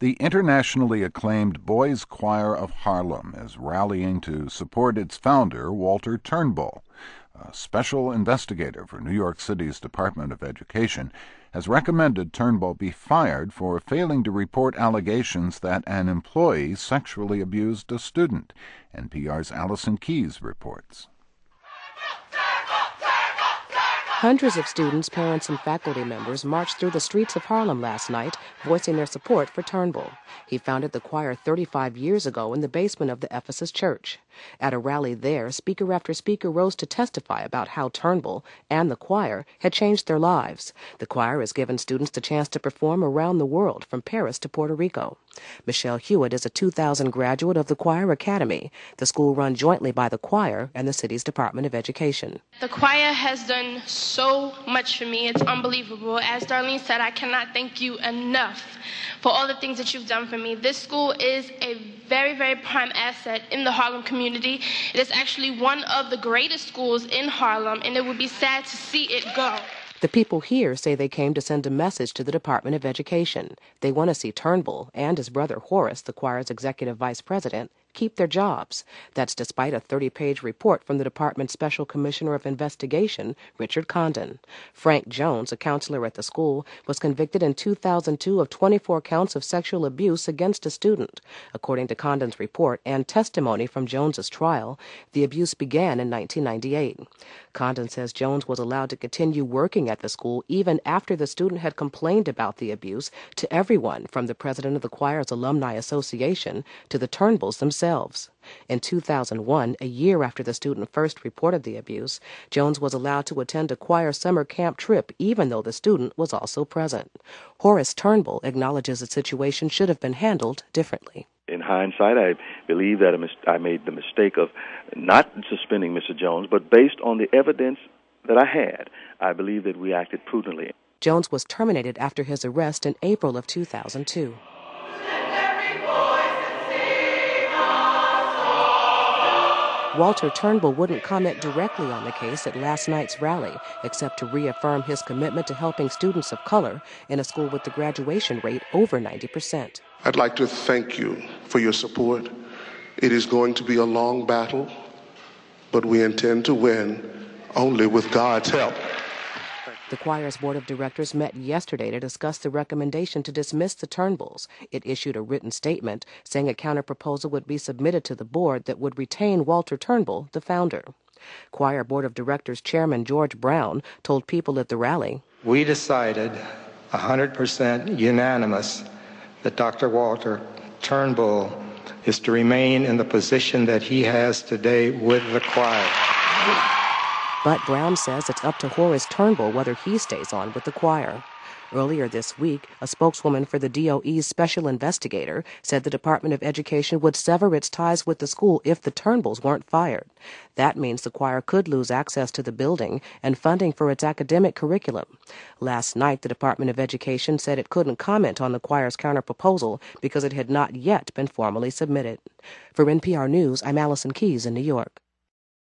The internationally acclaimed Boys Choir of Harlem is rallying to support its founder, Walter Turnbull. A special investigator for New York City's Department of Education has recommended Turnbull be fired for failing to report allegations that an employee sexually abused a student. NPR's Allison Keyes reports. Hundreds of students, parents, and faculty members marched through the streets of Harlem last night, voicing their support for Turnbull. He founded the choir 35 years ago in the basement of the Ephesus Church. At a rally there, speaker after speaker rose to testify about how Turnbull and the choir had changed their lives. The choir has given students the chance to perform around the world, from Paris to Puerto Rico. Michelle Hewitt is a 2000 graduate of the Choir Academy, the school run jointly by the choir and the city's Department of Education. The choir has done so much for me. It's unbelievable. As Darlene said, I cannot thank you enough for all the things that you've done for me. This school is a very, very prime asset in the Harlem community. It is actually one of the greatest schools in Harlem, and it would be sad to see it go. The people here say they came to send a message to the Department of Education. They want to see Turnbull and his brother Horace, the choir's executive vice president, keep their jobs. That's despite a 30-page report from the department's Special Commissioner of Investigation, Richard Condon. Frank Jones, a counselor at the school, was convicted in 2002 of 24 counts of sexual abuse against a student. According to Condon's report and testimony from Jones's trial, the abuse began in 1998. Condon says Jones was allowed to continue working at the school even after the student had complained about the abuse to everyone, from the president of the choir's Alumni Association to the Turnbulls themselves. In 2001, a year after the student first reported the abuse, Jones was allowed to attend a choir summer camp trip even though the student was also present. Horace Turnbull acknowledges the situation should have been handled differently. In hindsight, I believe that I made the mistake of not suspending Mr. Jones, but based on the evidence that I had, I believe that we acted prudently. Jones was terminated after his arrest in April of 2002. Walter Turnbull wouldn't comment directly on the case at last night's rally, except to reaffirm his commitment to helping students of color in a school with the graduation rate over 90%. I'd like to thank you for your support. It is going to be a long battle, but we intend to win only with God's help. The choir's board of directors met yesterday to discuss the recommendation to dismiss the Turnbulls. It issued a written statement saying a counterproposal would be submitted to the board that would retain Walter Turnbull, the founder. Choir board of directors chairman George Brown told people at the rally, "We decided 100% unanimous that Dr. Walter Turnbull is to remain in the position that he has today with the choir." But Brown says it's up to Horace Turnbull whether he stays on with the choir. Earlier this week, a spokeswoman for the DOE's special investigator said the Department of Education would sever its ties with the school if the Turnbulls weren't fired. That means the choir could lose access to the building and funding for its academic curriculum. Last night, the Department of Education said it couldn't comment on the choir's counterproposal because it had not yet been formally submitted. For NPR News, I'm Allison Keyes in New York.